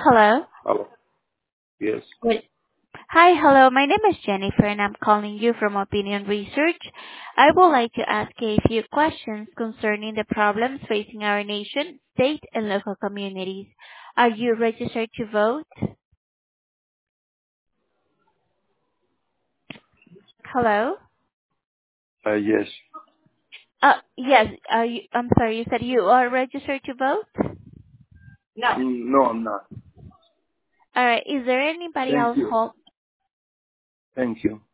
Hello. Hello. Yes. Wait. Hi, hello. My name is Jennifer, and I'm calling you from Opinion Research. I would like to ask a few questions concerning the problems facing our nation, state, and local communities. Are you registered to vote? Hello? Yes. Yes. I'm sorry, you said you are registered to vote? No, I'm not. All right. Is there anybody Thank else you. home? Thank you.